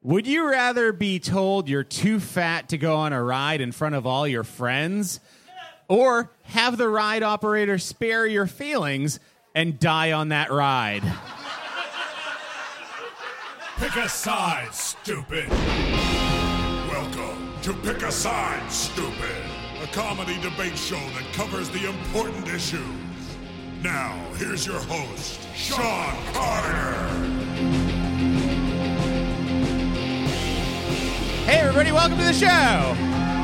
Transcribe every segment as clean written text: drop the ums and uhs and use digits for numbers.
Would you rather be told you're too fat to go on a ride in front of all your friends, or have the ride operator spare your feelings and die on that ride? Pick a side, stupid. Welcome to Pick a Side, Stupid, a comedy debate show that covers the important issues. Now, here's your host, Sean Carter. Hey, everybody, welcome to the show.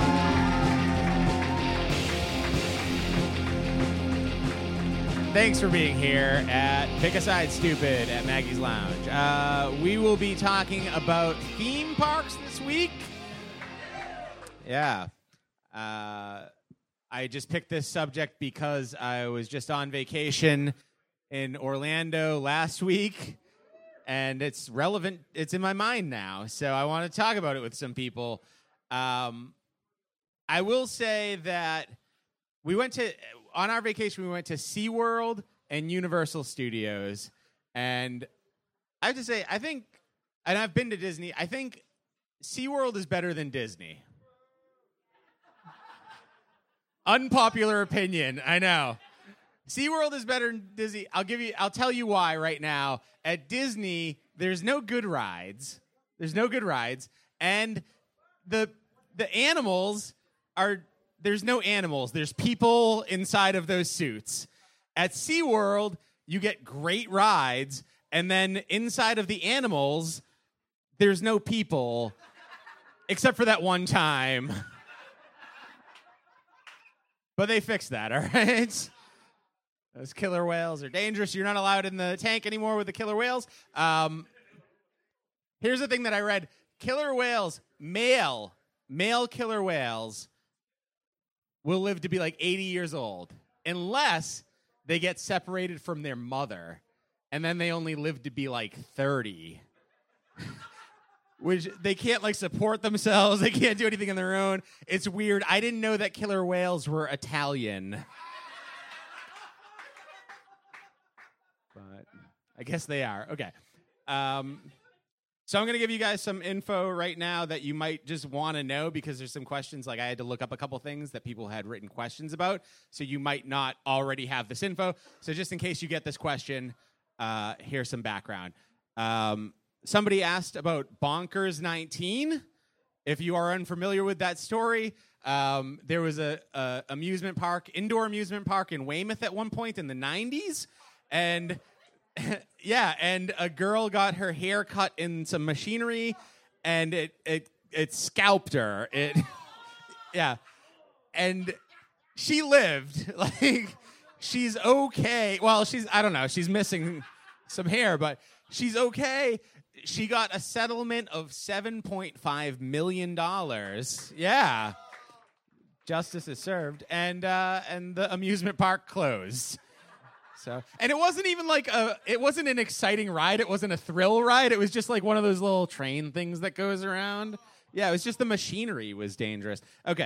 Thanks for being here at Pick a Side Stupid at Maggie's Lounge. We will be talking about theme parks this week. Yeah. I just picked this subject because I was just on vacation in Orlando last week, and it's relevant. It's in my mind now, so I want to talk about it with some people. I will say that on our vacation, we went to SeaWorld and Universal Studios, and I have to say, and I've been to Disney, I think SeaWorld is better than Disney. Unpopular opinion, I know. SeaWorld is better than Disney. I'll tell you why right now. At Disney, there's no good rides. And the animals there's no animals. There's people inside of those suits. At SeaWorld, you get great rides, and then inside of the animals, there's no people, except for that one time. But they fixed that, all right? Those killer whales are dangerous. You're not allowed in the tank anymore with the killer whales. Here's the thing that I read. Killer whales, male killer whales, will live to be like 80 years old unless they get separated from their mother, and then they only live to be like 30. Which they can't like support themselves. They can't do anything on their own. It's weird. I didn't know that killer whales were Italian. But I guess they are. Okay. So I'm going to give you guys some info right now that you might just want to know, because there's some questions. Like I had to look up a couple things that people had written questions about. So you might not already have this info. So just in case you get this question, here's some background. Somebody asked about Bonkers 19. If you are unfamiliar with that story, there was a indoor amusement park in Weymouth at one point in the 90s. And yeah, and a girl got her hair cut in some machinery, and it scalped her. Yeah. And she lived. Like, she's okay. Well, I don't know, she's missing some hair, but she's okay. She got a settlement of $7.5 million. Yeah. Justice is served. And the amusement park closed. So, and it wasn't even it wasn't an exciting ride. It wasn't a thrill ride. It was just like one of those little train things that goes around. Yeah, it was just the machinery was dangerous. Okay.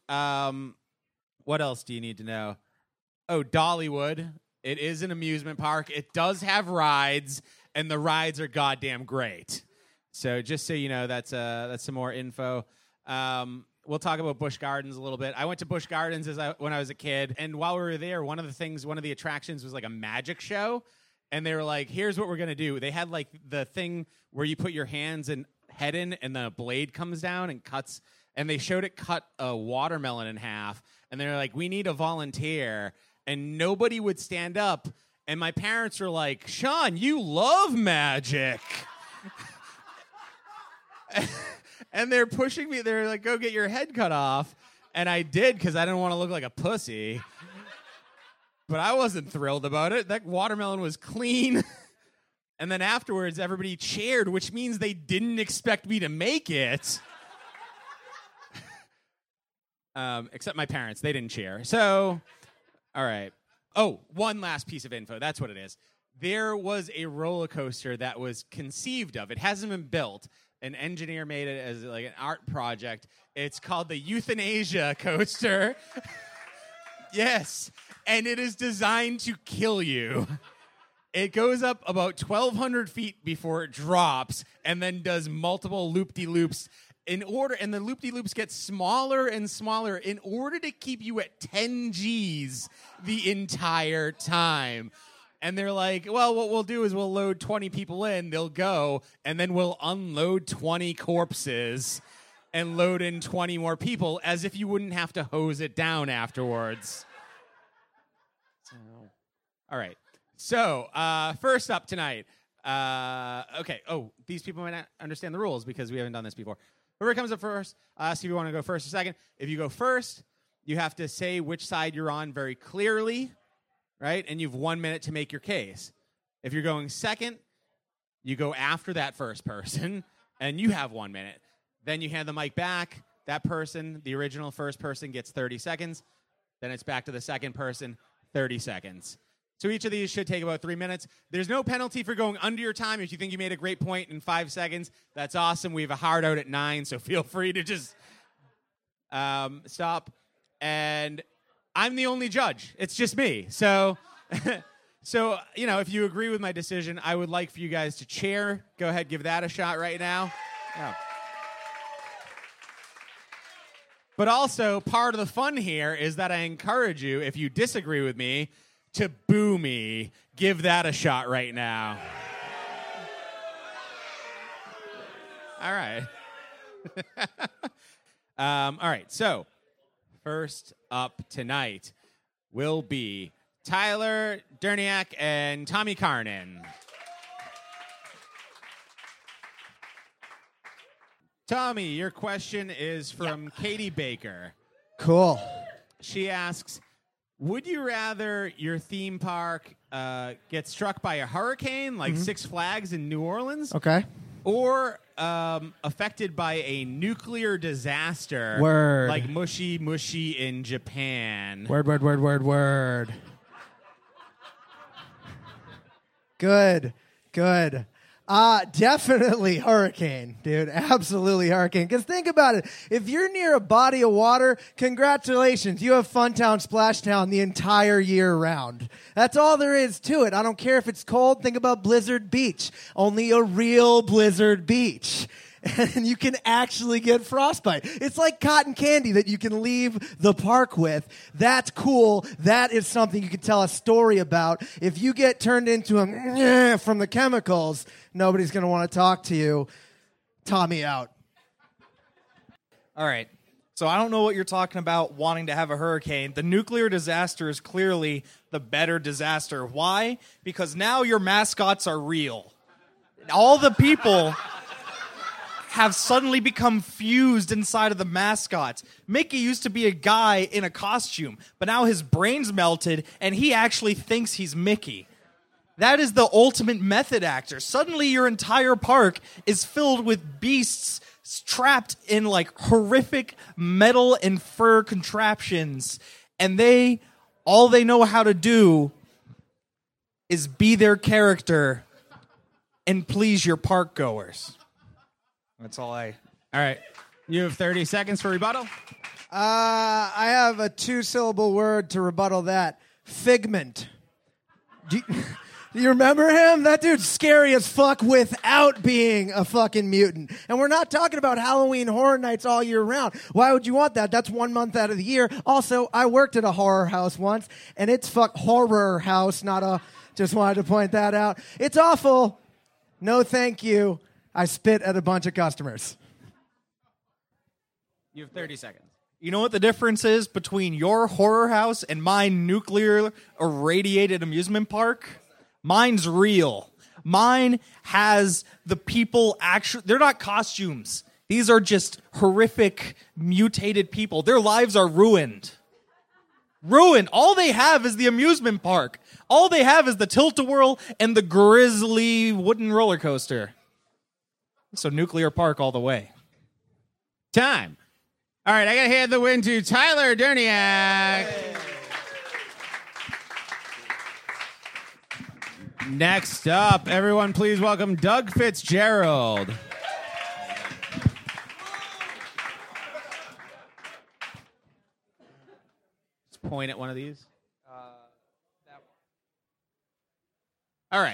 What else do you need to know? Oh, Dollywood. It is an amusement park. It does have rides, and the rides are goddamn great. So just so you know, that's some more info. We'll talk about Busch Gardens a little bit. I went to Busch Gardens when I was a kid, and while we were there, one of the attractions was like a magic show, and they were like, here's what we're going to do. They had like the thing where you put your hands and head in, and the blade comes down and cuts, and they showed it cut a watermelon in half, and they're like, we need a volunteer, and nobody would stand up, and my parents were like, Sean, you love magic. And they're pushing me. They're like, go get your head cut off. And I did, because I didn't want to look like a pussy. But I wasn't thrilled about it. That watermelon was clean. And then afterwards, everybody cheered, which means they didn't expect me to make it. Except my parents. They didn't cheer. So, all right. Oh, one last piece of info. That's what it is. There was a roller coaster that was conceived of. It hasn't been built. An engineer made it as like an art project. It's called the Euthanasia Coaster. Yes. And it is designed to kill you. It goes up about 1,200 feet before it drops, and then does multiple loop-de-loops in order, and the loop-de-loops get smaller and smaller in order to keep you at 10 Gs the entire time. And they're like, well, what we'll do is we'll load 20 people in, they'll go, and then we'll unload 20 corpses and load in 20 more people as if you wouldn't have to hose it down afterwards. So, all right. So, first up tonight. Okay. Oh, these people might not understand the rules because we haven't done this before. Whoever comes up first, see if you want to go first or second. If you go first, you have to say which side you're on very clearly, right? And you have 1 minute to make your case. If you're going second, you go after that first person, and you have 1 minute. Then you hand the mic back. That person, the original first person, gets 30 seconds. Then it's back to the second person, 30 seconds. So each of these should take about 3 minutes. There's no penalty for going under your time. If you think you made a great point in 5 seconds, that's awesome. We have a hard out at 9, so feel free to just stop. And I'm the only judge. It's just me. So, if you agree with my decision, I would like for you guys to cheer. Go ahead, give that a shot right now. Yeah. But also, part of the fun here is that I encourage you, if you disagree with me, to boo me. Give that a shot right now. All right. All right, so first up tonight will be Tyler Derniak and Tommy Carnan. Tommy, your question is from Katie Baker. Cool. She asks, would you rather your theme park get struck by a hurricane like Six Flags in New Orleans? Okay. Or affected by a nuclear disaster like Mushi Mushi in Japan? Word. Good. Definitely hurricane, dude. Absolutely hurricane. Because think about it. If you're near a body of water, congratulations. You have Funtown, Splashtown the entire year round. That's all there is to it. I don't care if it's cold. Think about Blizzard Beach. Only a real Blizzard Beach. And you can actually get frostbite. It's like cotton candy that you can leave the park with. That's cool. That is something you can tell a story about. If you get turned into a from the chemicals, nobody's going to want to talk to you. Tommy out. All right. So I don't know what you're talking about wanting to have a hurricane. The nuclear disaster is clearly the better disaster. Why? Because now your mascots are real. All the people have suddenly become fused inside of the mascots. Mickey used to be a guy in a costume, but now his brain's melted, and he actually thinks he's Mickey. That is the ultimate method actor. Suddenly your entire park is filled with beasts trapped in like horrific metal and fur contraptions, and all they know how to do is be their character and please your park goers. That's all I... All right. You have 30 seconds for rebuttal. I have a 2-syllable word to rebuttal that. Figment. Do you remember him? That dude's scary as fuck without being a fucking mutant. And we're not talking about Halloween Horror Nights all year round. Why would you want that? That's 1 month out of the year. Also, I worked at a horror house once, and it's horror house, not a... Just wanted to point that out. It's awful. No thank you. I spit at a bunch of customers. You have 30 seconds. You know what the difference is between your horror house and my nuclear irradiated amusement park? Mine's real. Mine has the people actually... They're not costumes. These are just horrific, mutated people. Their lives are ruined. Ruined. All they have is the amusement park. All they have is the tilt-a-whirl and the grisly wooden roller coaster. So nuclear park all the way. Time. All right, I got to hand the win to Tyler Derniak. Next up, everyone please welcome Doug Fitzgerald. Just point at one of these. That one. All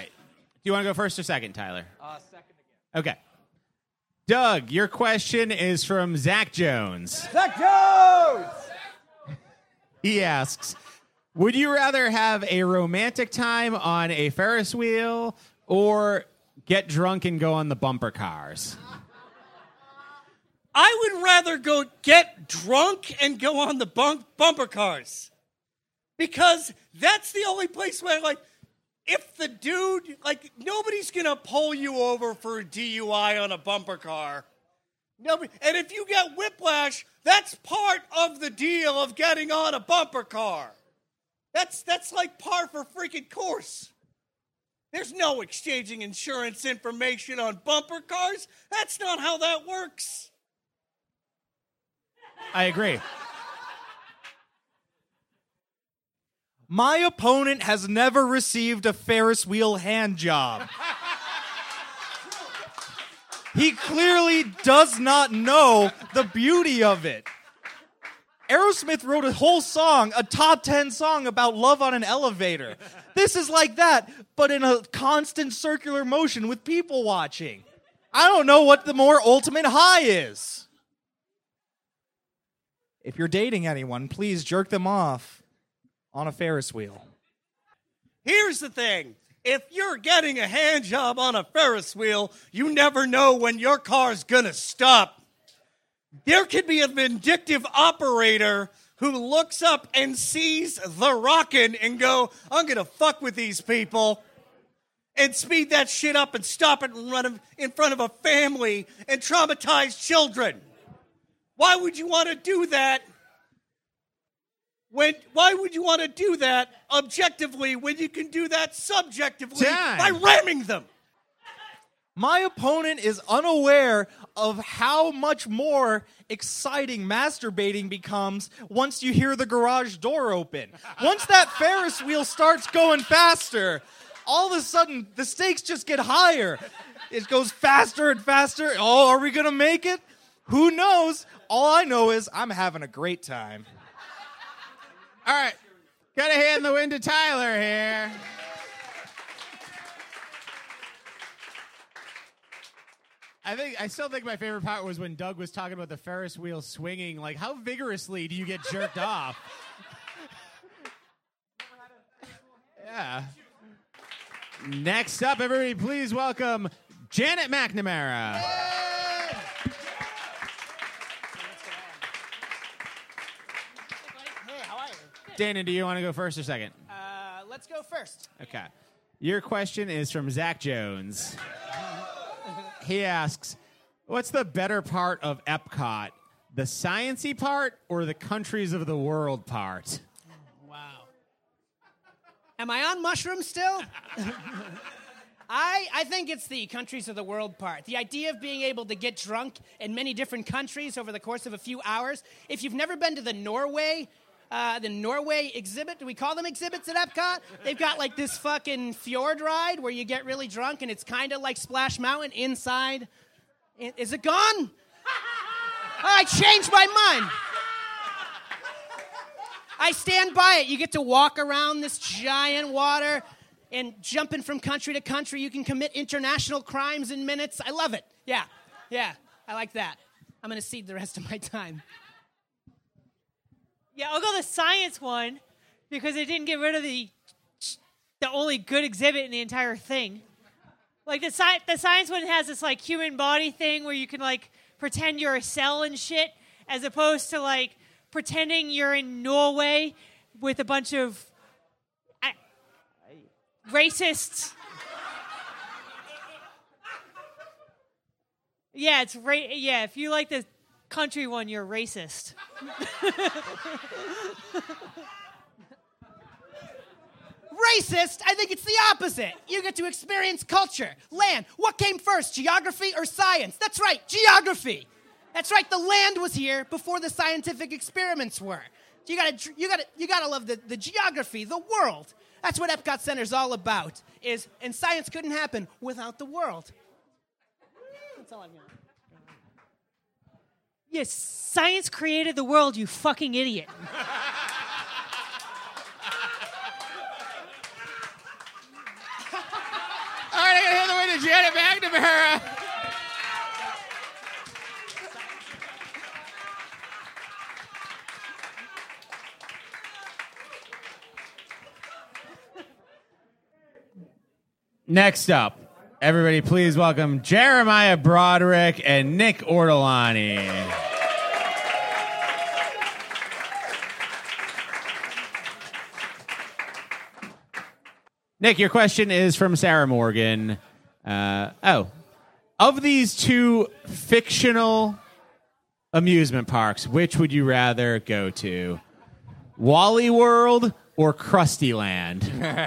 you want to go first or second, Tyler? Second again. Okay. Doug, your question is from Zach Jones. Zach Jones! He asks, would you rather have a romantic time on a Ferris wheel or get drunk and go on the bumper cars? I would rather go get drunk and go on the bumper cars. Because that's the only place where, like, if the dude, like, nobody's going to pull you over for a DUI on a bumper car. Nobody, and if you get whiplash, that's part of the deal of getting on a bumper car. That's like par for freaking course. There's no exchanging insurance information on bumper cars. That's not how that works. I agree. My opponent has never received a Ferris wheel hand job. He clearly does not know the beauty of it. Aerosmith wrote a whole song, a top 10 song about love on an elevator. This is like that, but in a constant circular motion with people watching. I don't know what the more ultimate high is. If you're dating anyone, please jerk them off on a Ferris wheel. Here's the thing. If you're getting a hand job on a Ferris wheel, you never know when your car's gonna stop. There could be a vindictive operator who looks up and sees the rockin' and go, I'm gonna fuck with these people, and speed that shit up and stop it and run in front of a family and traumatize children. Why would you want to do that? Why would you want to do that objectively when you can do that subjectively by ramming them? My opponent is unaware of how much more exciting masturbating becomes once you hear the garage door open. Once that Ferris wheel starts going faster, all of a sudden the stakes just get higher. It goes faster and faster. Oh, are we going to make it? Who knows? All I know is I'm having a great time. All right. Gotta hand the win to Tyler here. I still think my favorite part was when Doug was talking about the Ferris wheel swinging. Like, how vigorously do you get jerked off? Yeah. Next up, everybody, please welcome Janet McNamara. Hey, how are you? Dana, do you want to go first or second? Let's go first. Okay. Your question is from Zach Jones. He asks, what's the better part of Epcot? The science-y part or the countries of the world part? Wow. Am I on mushrooms still? I think it's the countries of the world part. The idea of being able to get drunk in many different countries over the course of a few hours. If you've never been to the Norway exhibit, do we call them exhibits at Epcot? They've got like this fucking fjord ride where you get really drunk and it's kind of like Splash Mountain inside. Is it gone? I changed my mind. I stand by it. You get to walk around this giant water and jumping from country to country. You can commit international crimes in minutes. I love it. Yeah, I like that. I'm going to cede the rest of my time. Yeah, I'll go the science one because it didn't get rid of the only good exhibit in the entire thing. Like the science one has this like human body thing where you can like pretend you're a cell and shit, as opposed to like pretending you're in Norway with a bunch of racists. Yeah, yeah. If you like the country one, you're racist. Racist? I think it's the opposite. You get to experience culture, land. What came first, geography or science? That's right, geography. That's right, the land was here before the scientific experiments were. You gotta love the geography, the world. That's what Epcot Center's all about. And science couldn't happen without the world. That's all I've got. Yes, science created the world, you fucking idiot. All right, McNamara. Next up, everybody please welcome Jeremiah Broderick and Nick Ortolani. Nick, your question is from Sarah Morgan. Of these two fictional amusement parks, which would you rather go to? Wally World or Krusty Land?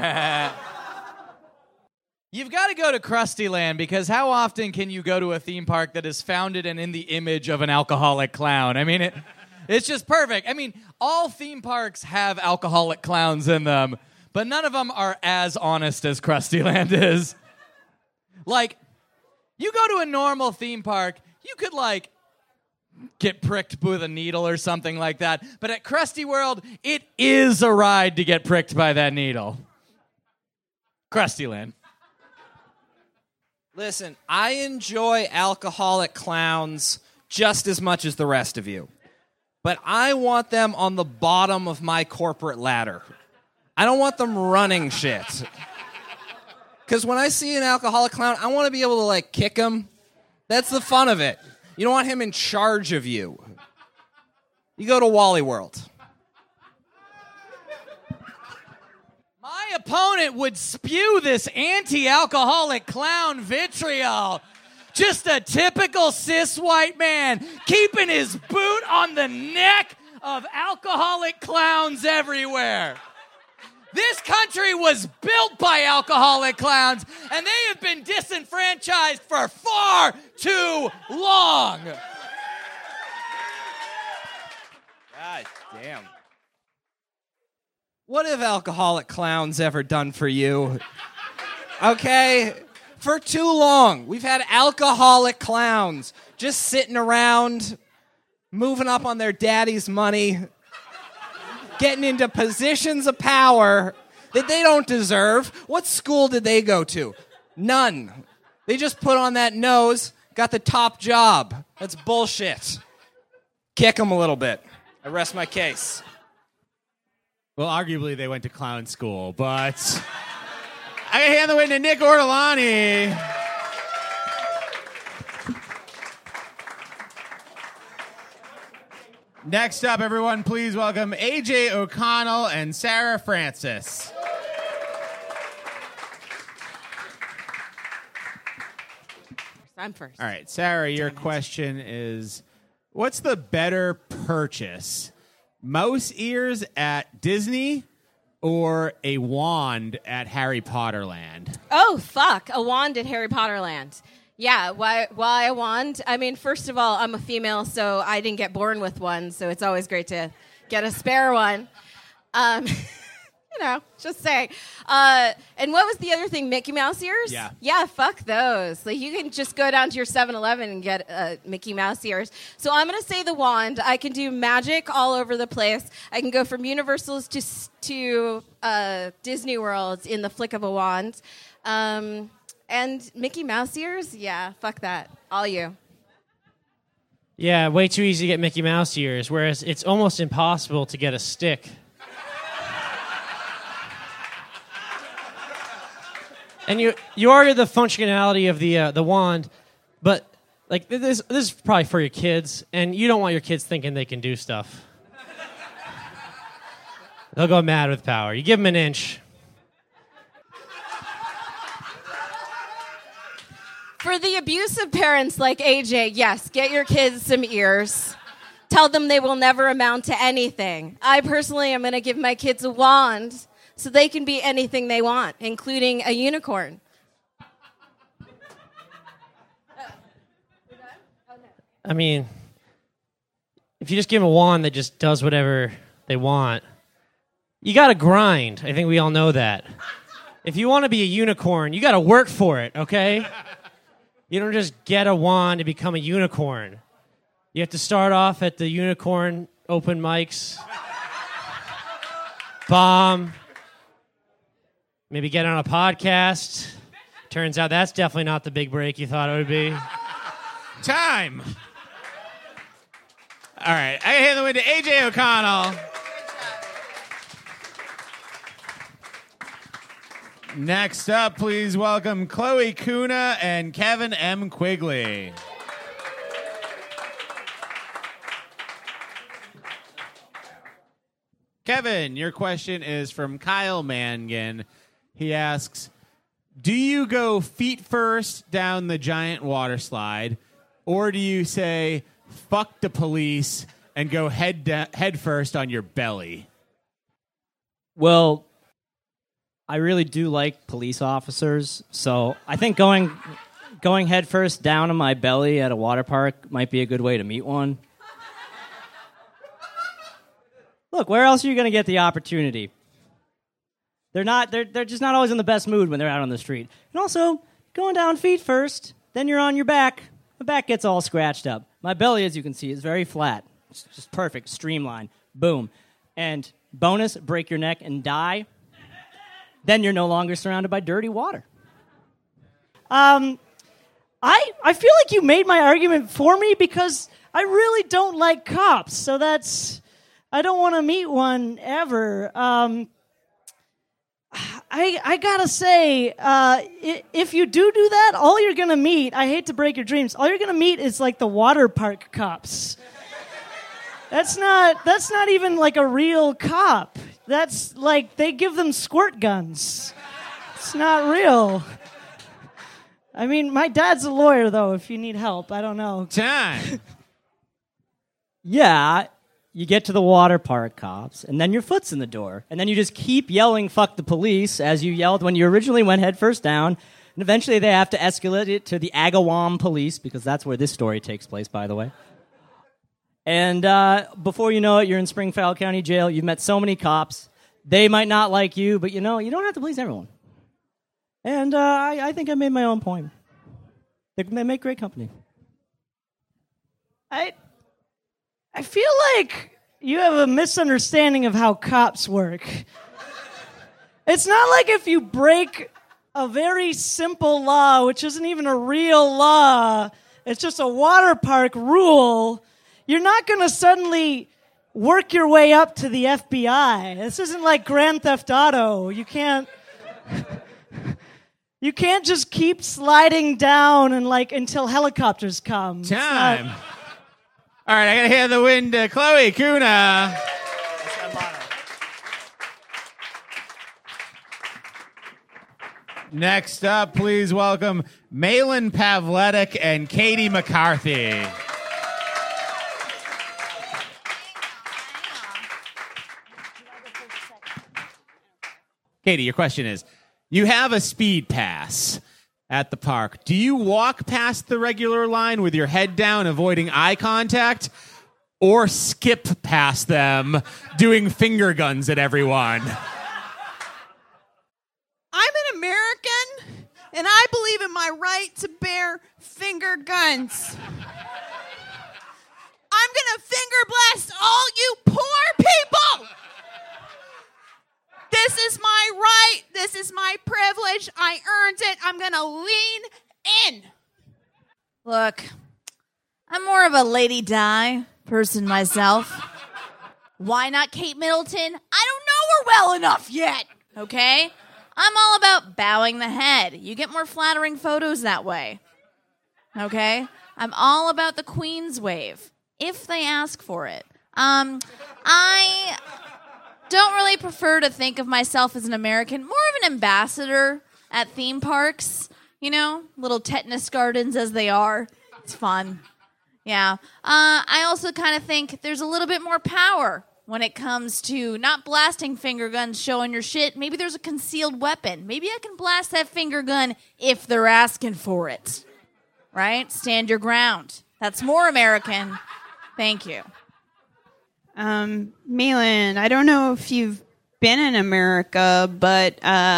You've got to go to Krusty Land because how often can you go to a theme park that is founded and in the image of an alcoholic clown? I mean, it's just perfect. I mean, all theme parks have alcoholic clowns in them, but none of them are as honest as Krusty Land is. Like, you go to a normal theme park, you could, like, get pricked with a needle or something like that. But at Krusty World, it is a ride to get pricked by that needle. Krusty Land. Listen, I enjoy alcoholic clowns just as much as the rest of you. But I want them on the bottom of my corporate ladder. I don't want them running shit. Because when I see an alcoholic clown, I want to be able to, like, kick him. That's the fun of it. You don't want him in charge of you. You go to Wally World. My opponent would spew this anti-alcoholic clown vitriol. Just a typical cis white man keeping his boot on the neck of alcoholic clowns everywhere. This country was built by alcoholic clowns, and they have been disenfranchised for far too long. God damn. What have alcoholic clowns ever done for you? Okay? For too long, we've had alcoholic clowns just sitting around, moving up on their daddy's money, getting into positions of power that they don't deserve. What school did they go to? None. They just put on that nose, got the top job. That's bullshit. Kick them a little bit. I rest my case. Well, arguably they went to clown school, but I hand the win to Nick Ortolani. Next up, everyone, please welcome AJ O'Connell and Sarah Francis. I'm first. All right, Sarah, your question is, what's the better purchase? Mouse ears at Disney or a wand at Harry Potter Land? Oh, fuck. A wand at Harry Potter Land. Yeah, why a wand? I mean, first of all, I'm a female, so I didn't get born with one, so it's always great to get a spare one. Just saying. And what was the other thing? Mickey Mouse ears? Yeah. Yeah, fuck those. Like, you can just go down to your 7-Eleven and get Mickey Mouse ears. So I'm going to say the wand. I can do magic all over the place. I can go from Universals to Disney Worlds in the flick of a wand. And Mickey Mouse ears? Yeah, fuck that. All you. Yeah, way too easy to get Mickey Mouse ears, whereas it's almost impossible to get a stick. And you argue the functionality of the wand, but like this is probably for your kids, and you don't want your kids thinking they can do stuff. They'll go mad with power. You give them an inch. For the abusive parents like AJ, yes, get your kids some ears. Tell them they will never amount to anything. I personally am going to give my kids a wand so they can be anything they want, including a unicorn. I mean, if you just give them a wand that just does whatever they want, you got to grind. I think we all know that. If you want to be a unicorn, you got to work for it, okay? You don't just get a wand to become a unicorn. You have to start off at the unicorn open mics, bomb, maybe get on a podcast, Turns out that's definitely not the big break you thought it would be. Time. All right, I hand the win to AJ O'Connell. Next up, please welcome Chloe Kuna and Kevin M. Quigley. Kevin, your question is from Kyle Mangan. He asks, do you go feet first down the giant water slide, or do you say, fuck the police, and go head first on your belly? Well, I really do like police officers, so I think going head first down on my belly at a water park might be a good way to meet one. Look, where else are you going to get the opportunity? They're just not always in the best mood when they're out on the street. And also, going down feet first, then you're on your back. The back gets all scratched up. My belly, as you can see, is very flat. It's just perfect, streamlined. Boom. And bonus, break your neck and die. Then you're no longer surrounded by dirty water. I feel like you made my argument for me because I really don't like cops. So I don't want to meet one ever. I gotta say, if you do that, all you're gonna meet, I hate to break your dreams, all you're gonna meet is like the water park cops. That's not even like a real cop. That's like they give them squirt guns. It's not real. I mean, my dad's a lawyer, though, if you need help. I don't know. Time. Yeah, you get to the water park cops, and then your foot's in the door. And then you just keep yelling, fuck the police, as you yelled when you originally went head first down. And eventually they have to escalate it to the Agawam police, because that's where this story takes place, by the way. And before you know it, you're in Springfield County Jail. You've met so many cops. They might not like you, but you don't have to please everyone. And I think I made my own point. They make great company. I feel like you have a misunderstanding of how cops work. It's not like if you break a very simple law, which isn't even a real law, it's just a water park rule, you're not going to suddenly work your way up to the FBI. This isn't like Grand Theft Auto. You can't just keep sliding down and until helicopters come. Time. All right, I got to hand the win to Chloe Kuna. Next up, please welcome Malin Pavletic and Katie McCarthy. Katie, your question is, you have a speed pass at the park. Do you walk past the regular line with your head down, avoiding eye contact, or skip past them, doing finger guns at everyone? I'm an American, and I believe in my right to bear finger guns. I'm going to finger blast all you poor people. This is my right. This is my privilege. I earned it. I'm going to lean in. Look, I'm more of a Lady Di person myself. Why not Kate Middleton? I don't know her well enough yet, okay? I'm all about bowing the head. You get more flattering photos that way, okay? I'm all about the Queen's wave, if they ask for it. I don't really prefer to think of myself as an American, more of an ambassador at theme parks, little tetanus gardens as they are. It's fun. Yeah. I also kind of think there's a little bit more power when it comes to not blasting finger guns, showing your shit. Maybe there's a concealed weapon. Maybe I can blast that finger gun if they're asking for it. Right? Stand your ground. That's more American. Thank you. Malin, I don't know if you've been in America, but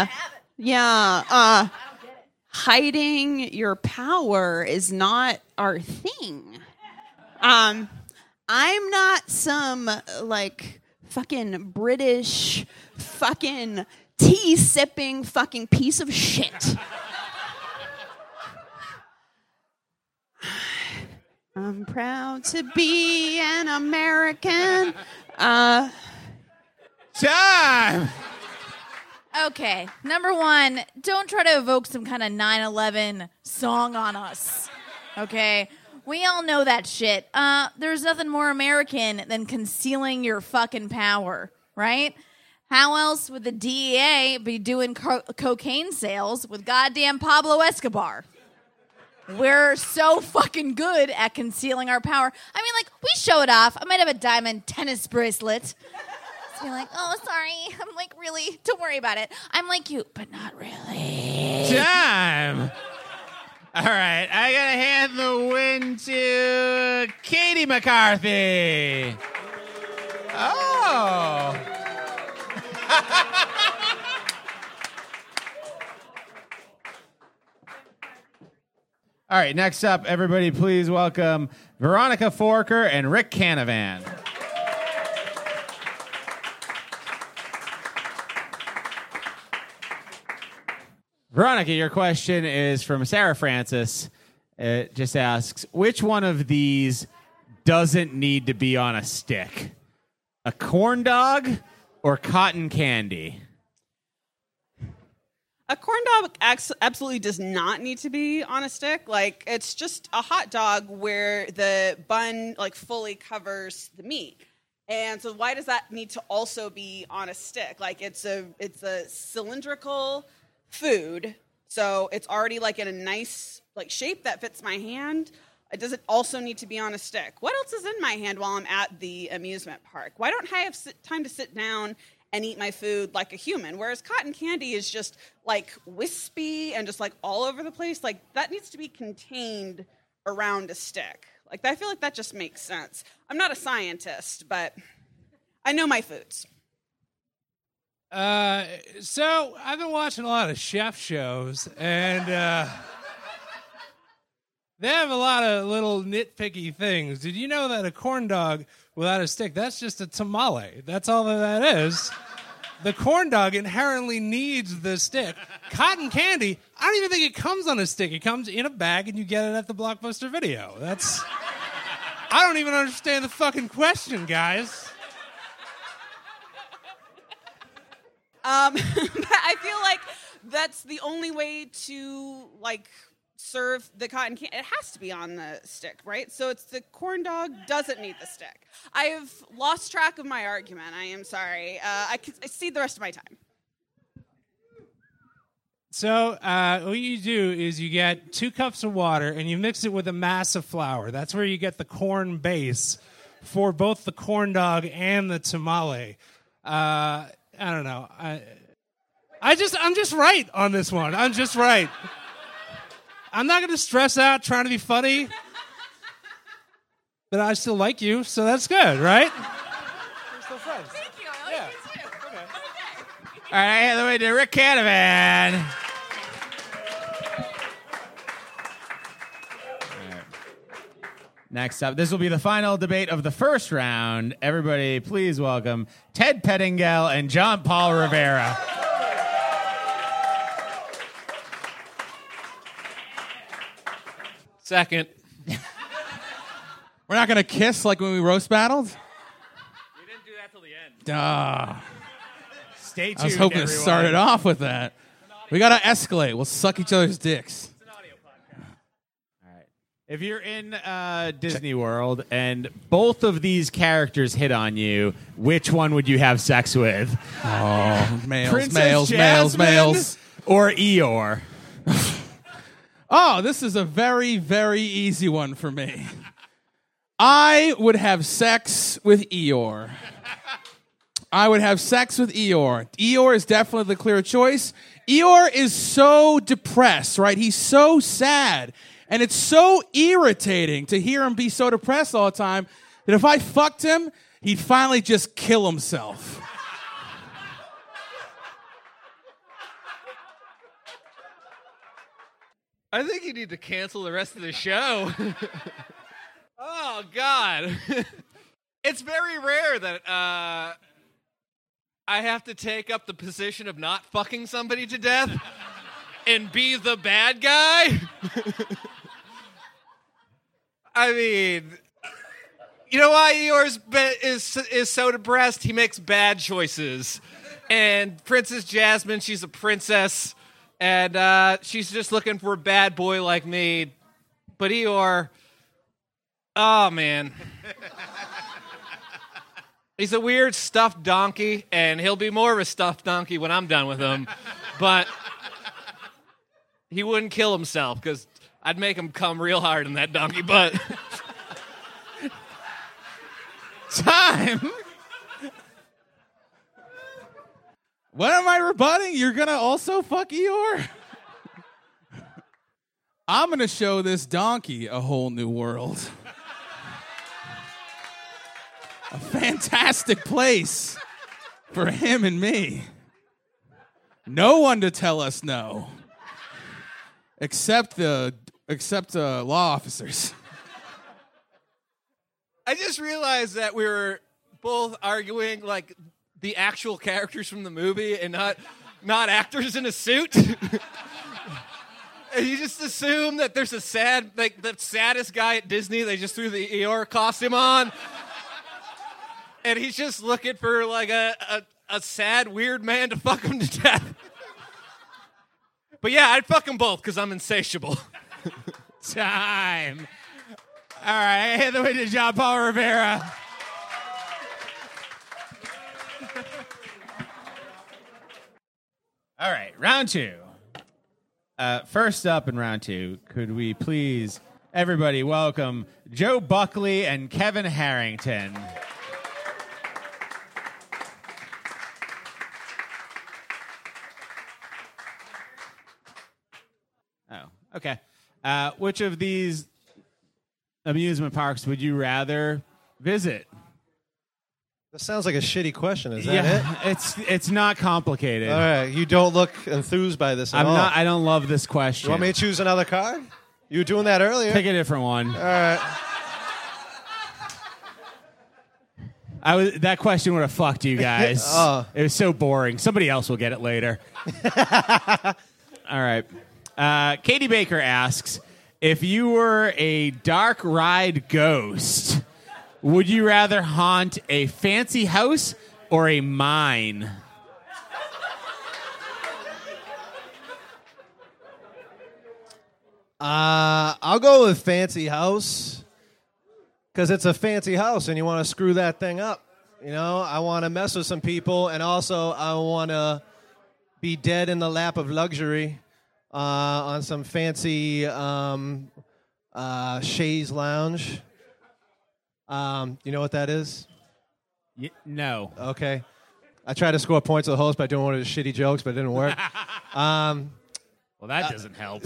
hiding your power is not our thing. I'm not some fucking British fucking tea sipping fucking piece of shit. I'm proud to be an American. Time! Okay, number one, don't try to evoke some kind of 9/11 song on us. Okay? We all know that shit. There's nothing more American than concealing your fucking power, right? How else would the DEA be doing cocaine sales with goddamn Pablo Escobar? We're so fucking good at concealing our power. I mean, like, we show it off. I might have a diamond tennis bracelet. Just be like, oh, sorry. I'm like, really? Don't worry about it. I'm like you, but not really. Time! All right, I gotta hand the win to Katie McCarthy. Oh. All right, next up, everybody, please welcome Veronica Forker and Rick Canavan. Veronica, your question is from Sarah Francis. It just asks, which one of these doesn't need to be on a stick? A corn dog or cotton candy? A corn dog absolutely does not need to be on a stick. Like, it's just a hot dog where the bun, like, fully covers the meat. And so why does that need to also be on a stick? Like, it's a cylindrical food, so it's already like in a nice like shape that fits my hand. It doesn't also need to be on a stick. What else is in my hand while I'm at the amusement park? Why don't I have time to sit down and eat my food like a human? Whereas cotton candy is just like wispy and just like all over the place. Like, that needs to be contained around a stick. Like, I feel like that just makes sense. I'm not a scientist, but I know my foods. So I've been watching a lot of chef shows, and they have a lot of little nitpicky things. Did you know that a corn dog without a stick, that's just a tamale? That's all that is. The corn dog inherently needs the stick. Cotton candy, I don't even think it comes on a stick. It comes in a bag, and you get it at the Blockbuster Video. I don't even understand the fucking question, guys. But I feel like that's the only way to, like, serve the cotton candy. It has to be on the stick, right? So it's the corn dog doesn't need the stick. I've lost track of my argument. I am sorry. I see the rest of my time. So what you do is you get 2 cups of water and you mix it with a mass of flour. That's where you get the corn base for both the corn dog and the tamale. I don't know. I'm just right on this one. I'm just right. I'm not going to stress out trying to be funny, but I still like you, so that's good, right? We're still friends. Thank you. I like you too. Okay. All right, I hand the way to Rick Canavan. Next up, this will be the final debate of the first round. Everybody, please welcome Ted Pettingill and John Paul Rivera. Second. We're not going to kiss like when we roast battled? We didn't do that till the end. Stay tuned, I was hoping everyone. to start it off with that. We got to escalate. We'll suck each other's dicks. If you're in Disney World and both of these characters hit on you, which one would you have sex with? Oh, males, Princess males, Jasmine males. Or Eeyore? Oh, this is a very, very easy one for me. I would have sex with Eeyore. I would have sex with Eeyore. Eeyore is definitely the clear choice. Eeyore is so depressed, right? He's so sad. And it's so irritating to hear him be so depressed all the time that if I fucked him, he'd finally just kill himself. I think you need to cancel the rest of the show. Oh, God. It's very rare that I have to take up the position of not fucking somebody to death and be the bad guy. I mean, you know why Eeyore's is so depressed? He makes bad choices. And Princess Jasmine, she's a princess, and she's just looking for a bad boy like me. But Eeyore, oh, man. He's a weird stuffed donkey, and he'll be more of a stuffed donkey when I'm done with him. But he wouldn't kill himself, because I'd make him come real hard in that donkey butt. Time. What am I rebutting? You're going to also fuck Eeyore? I'm going to show this donkey a whole new world. A fantastic place for him and me. No one to tell us no. Except law officers. I just realized that we were both arguing like the actual characters from the movie and not actors in a suit. And you just assume that there's the saddest guy at Disney. They just threw the Eeyore costume on, and he's just looking for like a sad, weird man to fuck him to death. But yeah, I'd fuck them both because I'm insatiable. Time. All right, I hand the way to John Paul Rivera. All right, round two. First up in round two, could we please, everybody, welcome Joe Buckley and Kevin Harrington. Oh, okay. Which of these amusement parks would you rather visit? That sounds like a shitty question. Is that it? It's not complicated. All right, you don't look enthused by this at all. I don't love this question. You want me to choose another card? You were doing that earlier. Pick a different one. All right. That question would have fucked you guys. Oh. It was so boring. Somebody else will get it later. All right. Katie Baker asks, if you were a dark ride ghost, would you rather haunt a fancy house or a mine? I'll go with fancy house because it's a fancy house and you want to screw that thing up. You know, I want to mess with some people, and also I want to be dead in the lap of luxury on some fancy chaise lounge. You know what that is? No. Okay. I tried to score points with the host by doing one of the shitty jokes, but it didn't work. Well, that doesn't help.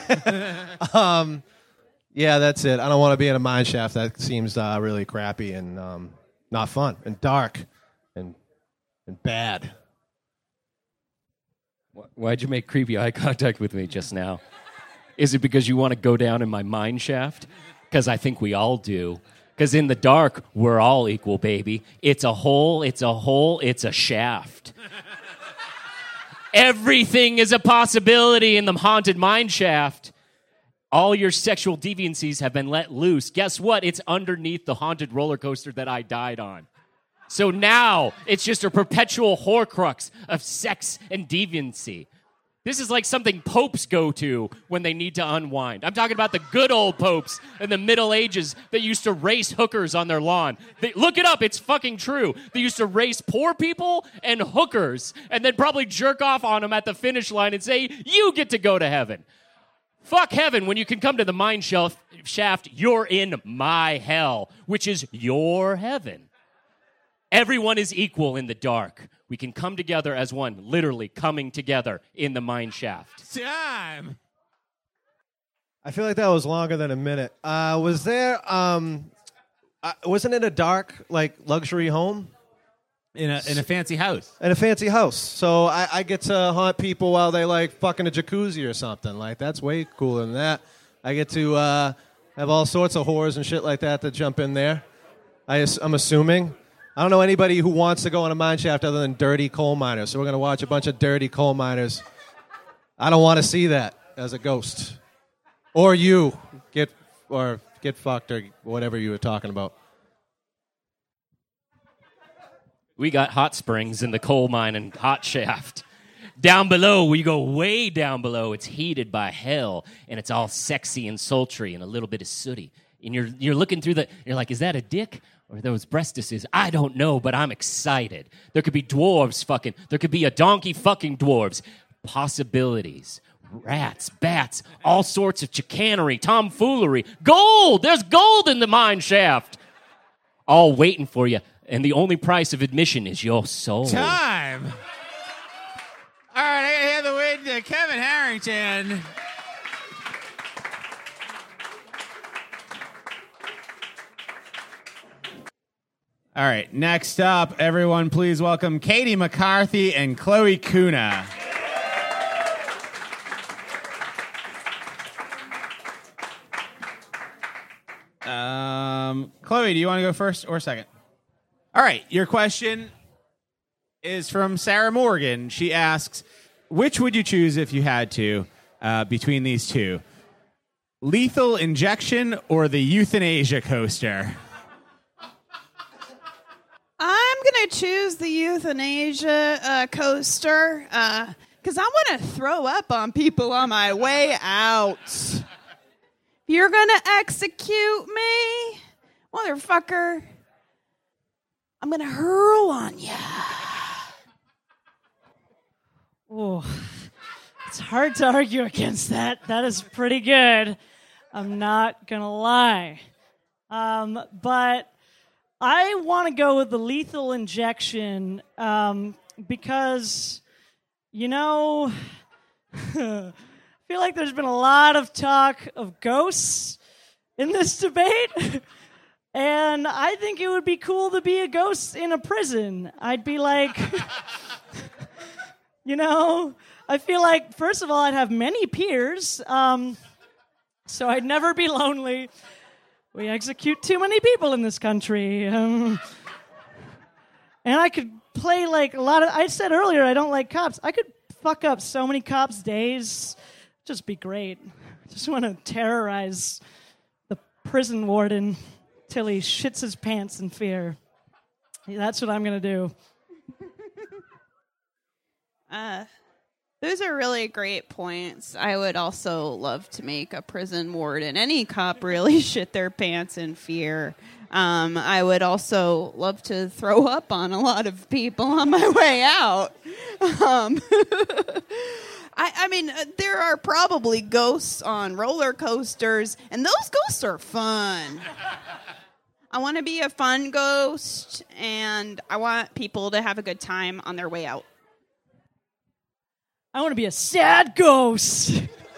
Yeah, that's it. I don't want to be in a mine shaft. That seems really crappy and not fun and dark and bad. Why'd you make creepy eye contact with me just now? Is it because you want to go down in my mine shaft? Because I think we all do. Because in the dark, we're all equal, baby. It's a hole, it's a hole, it's a shaft. Everything is a possibility in the haunted mine shaft. All your sexual deviancies have been let loose. Guess what? It's underneath the haunted roller coaster that I died on. So now it's just a perpetual horcrux of sex and deviancy. This is like something popes go to when they need to unwind. I'm talking about the good old popes in the Middle Ages that used to race hookers on their lawn. Look it up, it's fucking true. They used to race poor people and hookers and then probably jerk off on them at the finish line and say, you get to go to heaven. Fuck heaven when you can come to the mine shaft, you're in my hell, which is your heaven. Everyone is equal in the dark. We can come together as one, literally coming together in the mine shaft. Time. I feel like that was longer than a minute. Was there, wasn't it a dark, like, luxury home? In a fancy house. In a fancy house. So I get to haunt people while they, like, fucking a jacuzzi or something. Like, that's way cooler than that. I get to have all sorts of whores and shit like that to jump in there. I'm assuming. I don't know anybody who wants to go on a mine shaft other than dirty coal miners. So we're going to watch a bunch of dirty coal miners. I don't want to see that as a ghost. Or you get get fucked or whatever you were talking about. We got hot springs in the coal mine and hot shaft. Down below, we go way down below. It's heated by hell, and it's all sexy and sultry and a little bit of sooty. And you're looking through you're like, is that a dick or those breastises? I don't know, but I'm excited. There could be dwarves fucking. There could be a donkey fucking dwarves. Possibilities. Rats, bats, all sorts of chicanery, tomfoolery. Gold! There's gold in the mine shaft. All waiting for you. And the only price of admission is your soul. Time. All right, I gotta hand the win to Kevin Harrington. All right, next up, everyone, please welcome Katie McCarthy and Chloe Kuna. Chloe, do you want to go first or second? All right, your question is from Sarah Morgan. She asks, which would you choose if you had to between these two? Lethal injection or the euthanasia coaster? I'm going to choose the euthanasia coaster because I want to throw up on people on my way out. You're going to execute me, motherfucker. I'm going to hurl on you. Oh, it's hard to argue against that. That is pretty good. I'm not going to lie. But I want to go with the lethal injection because, you know, I feel like there's been a lot of talk of ghosts in this debate. And I think it would be cool to be a ghost in a prison. I'd be like, you know, I feel like, first of all, I'd have many peers, so I'd never be lonely. We execute too many people in this country. And I could play like a lot of, I said earlier I don't like cops. I could fuck up so many cops' days. Just be great. Just want to terrorize the prison warden till he shits his pants in fear. That's what I'm going to do. Those are really great points. I would also love to make a prison warden. Any cop really shit their pants in fear. I would also love to throw up on a lot of people on my way out. I mean, there are probably ghosts on roller coasters, and those ghosts are fun. I want to be a fun ghost, and I want people to have a good time on their way out. I want to be a sad ghost.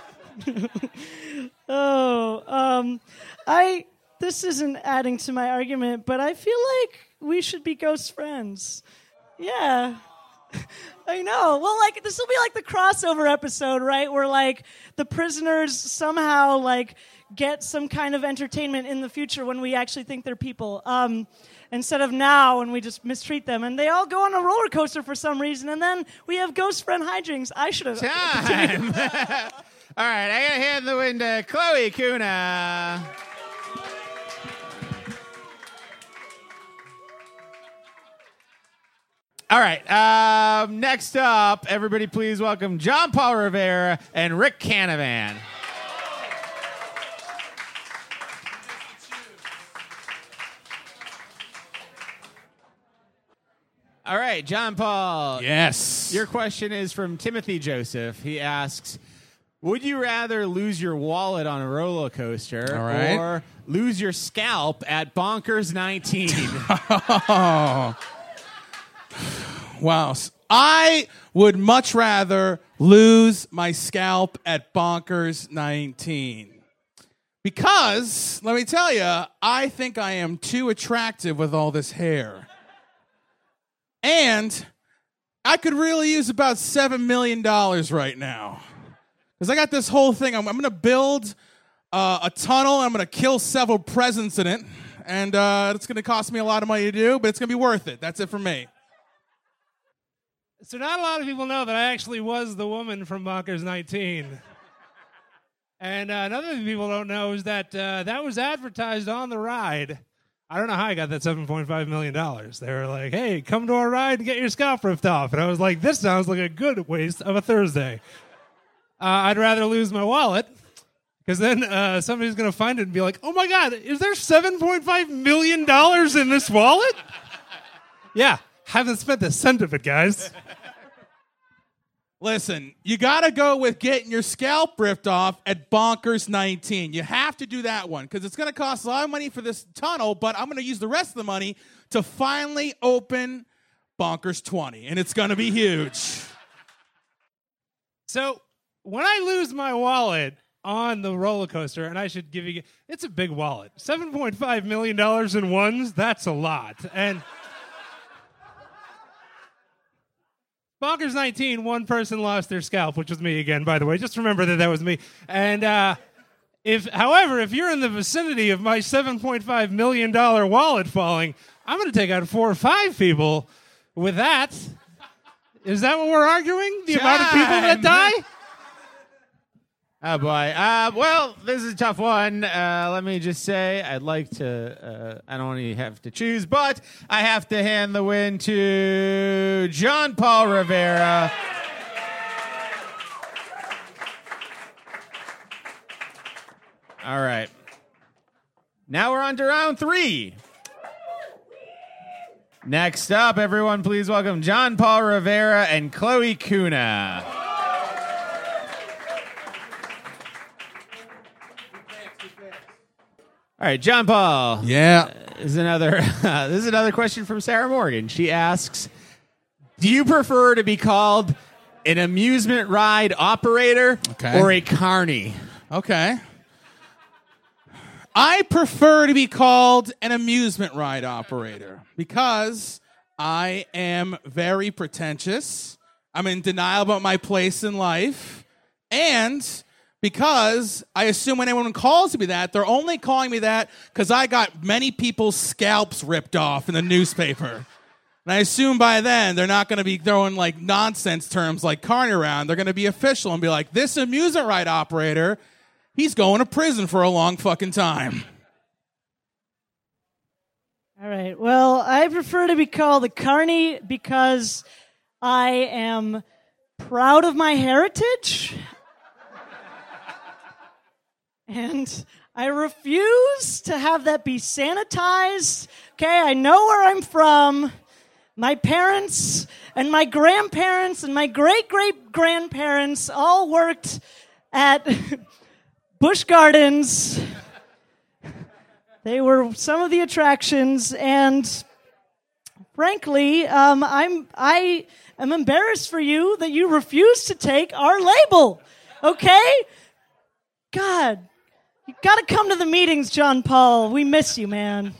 This isn't adding to my argument, but I feel like we should be ghost friends. Yeah. I know. Well, like, this will be like the crossover episode, right? Where, like, the prisoners somehow, like, get some kind of entertainment in the future when we actually think they're people. Instead of now when we just mistreat them. And they all go on a roller coaster for some reason, and then we have ghost friend hijinks. I should have. Time! All right, I got to hand the win to Chloe Kuna. All right, next up, everybody please welcome John Paul Rivera and Rick Canavan. All right, John Paul. Yes. Your question is from Timothy Joseph. He asks, would you rather lose your wallet on a roller coaster All right. or lose your scalp at Bonkers 19? Oh. Wow. I would much rather lose my scalp at Bonkers 19. Because, let me tell you, I think I am too attractive with all this hair. And I could really use about $7 million right now. Because I got this whole thing. I'm going to build a tunnel. I'm going to kill several presidents in it. And it's going to cost me a lot of money to do, but it's going to be worth it. That's it for me. So not a lot of people know that I actually was the woman from Bonkers 19. And another thing people don't know is that that was advertised on the ride. I don't know how I got that $7.5 million. They were like, hey, come to our ride and get your scalp ripped off. And I was like, this sounds like a good waste of a Thursday. I'd rather lose my wallet, because then somebody's going to find it and be like, oh, my God, is there $7.5 million in this wallet? Yeah, haven't spent a cent of it, guys. Listen, you got to go with getting your scalp ripped off at Bonkers 19. You have to do that one because it's going to cost a lot of money for this tunnel, but I'm going to use the rest of the money to finally open Bonkers 20, and it's going to be huge. So when I lose my wallet on the roller coaster, and I should give you, it's a big wallet. $7.5 million in ones, that's a lot. And Bonkers 19, one person lost their scalp, which was me again, by the way. Just remember that was me. And however, if you're in the vicinity of my $7.5 million wallet falling, I'm going to take out 4 or 5 people with that. Is that what we're arguing? The amount of people that die? Oh, boy. Well, this is a tough one. Let me just say, I'd like to, I don't really have to choose, but I have to hand the win to John Paul Rivera. All right. Now we're on to round 3. Next up, everyone, please welcome John Paul Rivera and Chloe Kuna. All right, John Paul. Yeah. This is another question from Sarah Morgan. She asks, do you prefer to be called an amusement ride operator or a carny? Okay. I prefer to be called an amusement ride operator because I am very pretentious. I'm in denial about my place in life. And because I assume when anyone calls me that, they're only calling me that because I got many people's scalps ripped off in the newspaper. And I assume by then they're not going to be throwing like nonsense terms like carny around. They're going to be official and be like, this amusement ride operator, he's going to prison for a long fucking time. All right. Well, I prefer to be called a carny because I am proud of my heritage. And I refuse to have that be sanitized. Okay, I know where I'm from. My parents and my grandparents and my great-great-grandparents all worked at Busch Gardens. They were some of the attractions, and frankly, I am embarrassed for you that you refuse to take our label. Okay? God. You gotta come to the meetings, John Paul. We miss you, man.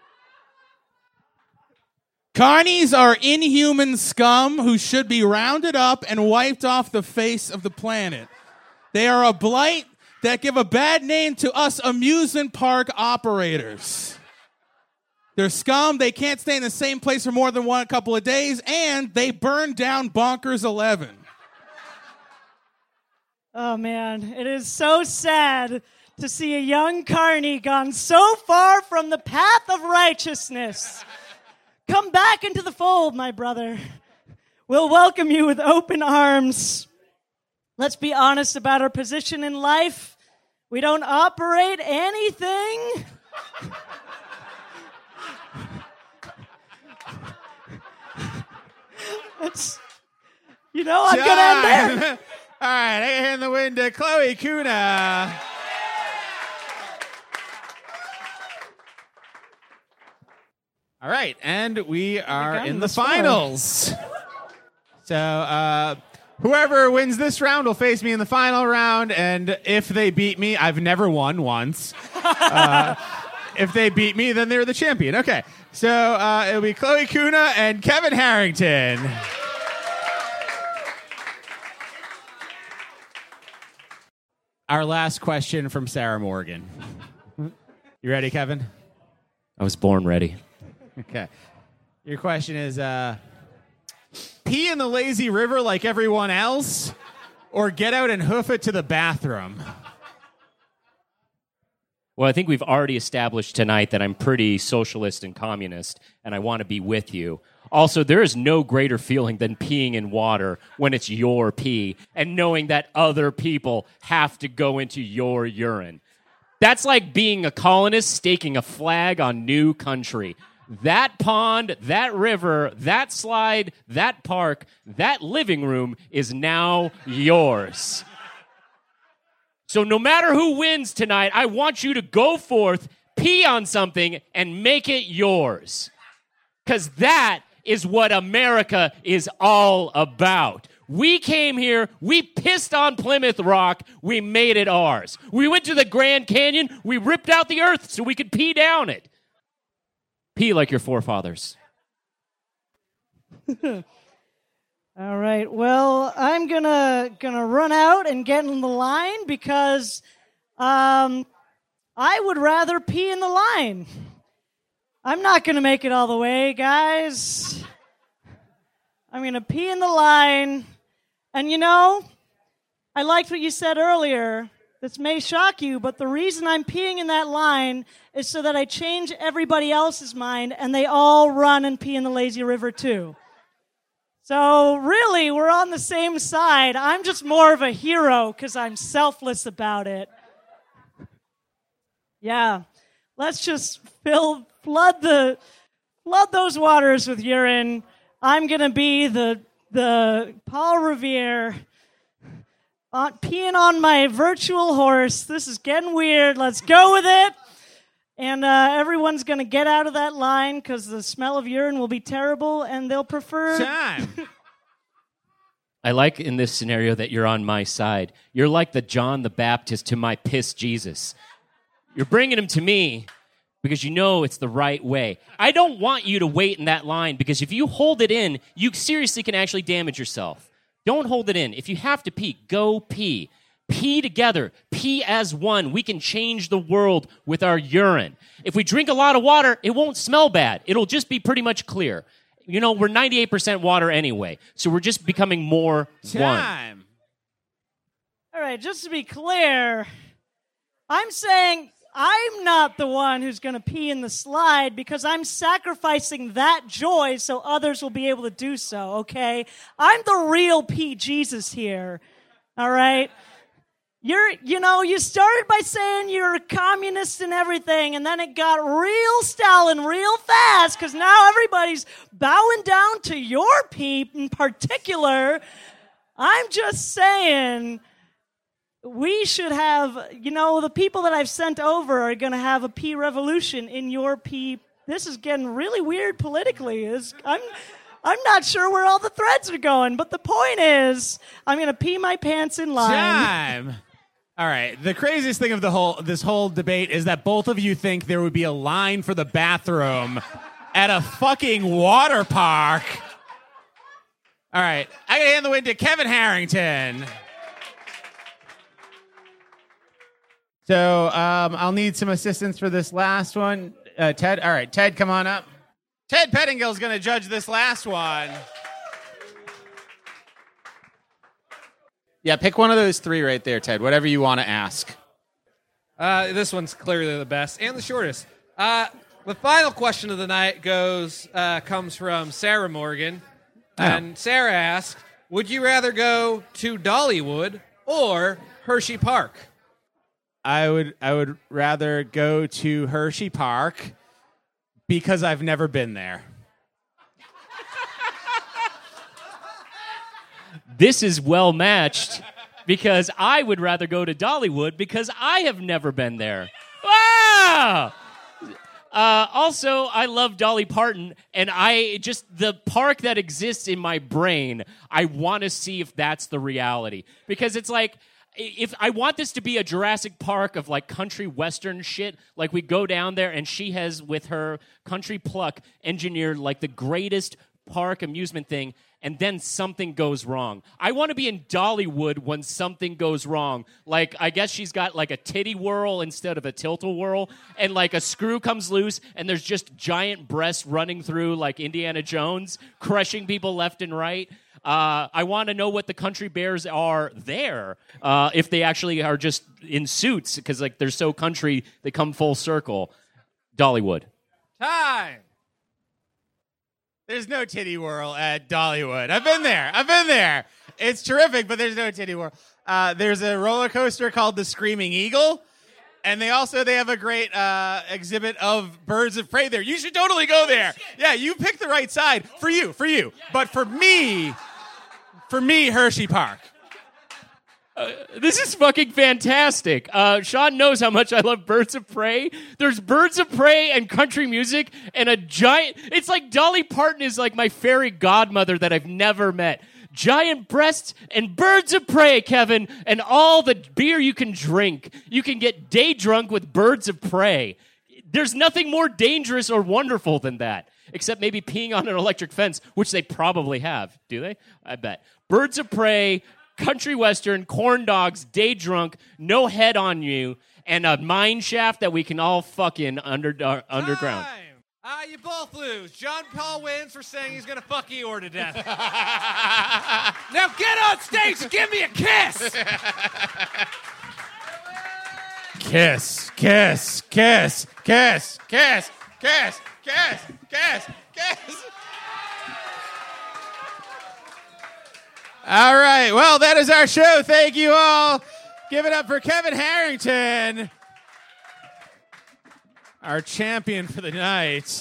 Carnies are inhuman scum who should be rounded up and wiped off the face of the planet. They are a blight that give a bad name to us amusement park operators. They're scum. They can't stay in the same place for more than a couple of days, and they burn down Bonkers 11. Oh, man. It is so sad to see a young carny gone so far from the path of righteousness. Come back into the fold, my brother. We'll welcome you with open arms. Let's be honest about our position in life. We don't operate anything. I'm going to end there. All right, I hand the win to Chloe Kuna. All right, and we are in the finals. So whoever wins this round will face me in the final round, and if they beat me, I've never won once. If they beat me, then they're the champion. Okay, so it'll be Chloe Kuna and Kevin Harrington. Our last question from Sarah Morgan. You ready, Kevin? I was born ready. Okay. Your question is, pee in the lazy river like everyone else, or get out and hoof it to the bathroom? Well, I think we've already established tonight that I'm pretty socialist and communist, and I want to be with you. Also, there is no greater feeling than peeing in water when it's your pee and knowing that other people have to go into your urine. That's like being a colonist staking a flag on new country. That pond, that river, that slide, that park, that living room is now yours. So no matter who wins tonight, I want you to go forth, pee on something, and make it yours. Because that is what America is all about. We came here, we pissed on Plymouth Rock, we made it ours. We went to the Grand Canyon, we ripped out the earth so we could pee down it. Pee like your forefathers. All right. Well, I'm gonna run out and get in the line because I would rather pee in the line. I'm not gonna make it all the way, guys. I'm gonna pee in the line, and I liked what you said earlier. This may shock you, but the reason I'm peeing in that line is so that I change everybody else's mind, and they all run and pee in the lazy river too. So really, we're on the same side. I'm just more of a hero because I'm selfless about it. Yeah, let's just flood those waters with urine. I'm gonna be the Paul Revere, peeing on my virtual horse. This is getting weird. Let's go with it. And everyone's going to get out of that line because the smell of urine will be terrible, and they'll prefer... Time. I like in this scenario that you're on my side. You're like the John the Baptist to my piss Jesus. You're bringing him to me because you know it's the right way. I don't want you to wait in that line because if you hold it in, you seriously can actually damage yourself. Don't hold it in. If you have to pee, go pee. Pee together. Pee as one. We can change the world with our urine. If we drink a lot of water, it won't smell bad. It'll just be pretty much clear. We're 98% water anyway, so we're just becoming more one. All right, just to be clear, I'm saying I'm not the one who's going to pee in the slide because I'm sacrificing that joy so others will be able to do so, okay? I'm the real pee Jesus here, all right? You started by saying you're a communist and everything, and then it got real Stalin real fast because now everybody's bowing down to your pee in particular. I'm just saying we should have, the people that I've sent over are going to have a pee revolution in your pee. This is getting really weird politically. I'm not sure where all the threads are going, but the point is I'm going to pee my pants in line. Time. All right. The craziest thing of this whole debate is that both of you think there would be a line for the bathroom at a fucking water park. All right. I gotta hand the win to Kevin Harrington. So I'll need some assistance for this last one. Ted. All right. Ted, come on up. Ted Pettingill's going to judge this last one. Yeah, pick one of those three right there, Ted. Whatever you want to ask. This one's clearly the best and the shortest. The final question of the night comes from Sarah Morgan. And Sarah asked, would you rather go to Dollywood or Hershey Park? I would rather go to Hershey Park because I've never been there. This is well matched because I would rather go to Dollywood because I have never been there. Wow! Also, I love Dolly Parton, and the park that exists in my brain, I want to see if that's the reality. Because it's like, if I want this to be a Jurassic Park of like country western shit, like we go down there and she has, with her country pluck, engineered like the greatest park amusement thing, and then something goes wrong. I want to be in Dollywood when something goes wrong. Like, I guess she's got like a titty whirl instead of a tilt-a-whirl, and like a screw comes loose, and there's just giant breasts running through like Indiana Jones, crushing people left and right. I want to know what the country bears are there, if they actually are just in suits, because like they're so country, they come full circle. Dollywood. Time. There's no titty whirl at Dollywood. I've been there. It's terrific, but there's no titty whirl. There's a roller coaster called the Screaming Eagle, and they have a great exhibit of birds of prey there. You should totally go there. Yeah, you picked the right side for you. But for me, Hershey Park. This is fucking fantastic. Sean knows how much I love Birds of Prey. There's Birds of Prey and country music and a giant... It's like Dolly Parton is like my fairy godmother that I've never met. Giant breasts and Birds of Prey, Kevin, and all the beer you can drink. You can get day drunk with Birds of Prey. There's nothing more dangerous or wonderful than that, except maybe peeing on an electric fence, which they probably have. Do they? I bet. Birds of Prey... country western, corn dogs, day drunk, no head on you, and a mine shaft that we can all fucking underground. You both lose. John Paul wins for saying he's going to fuck Eeyore to death. Now get on stage and give me a kiss. Kiss, kiss, kiss, kiss, kiss, kiss, kiss, kiss, kiss. All right, well, that is our show. Thank you all. Give it up for Kevin Harrington, our champion for the night.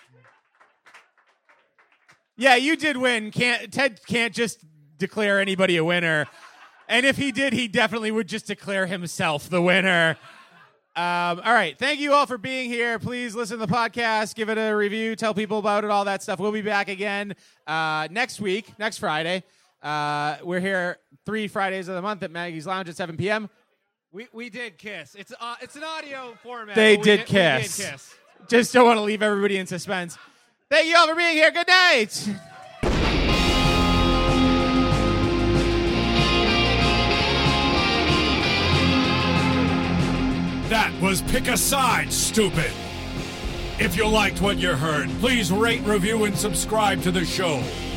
Yeah, you did win. Ted can't just declare anybody a winner. And if he did, he definitely would just declare himself the winner. All right, thank you all for being here. Please listen to the podcast, give it a review, tell people about it, all that stuff. We'll be back again next Friday. We're here 3 Fridays of the month at Maggie's Lounge at 7 p.m. We did kiss. It's an audio format. They but did kiss. We did kiss. Just don't want to leave everybody in suspense. Thank you all for being here. Good night. That was Pick a Side, stupid. If you liked what you heard, please rate, review, and subscribe to the show.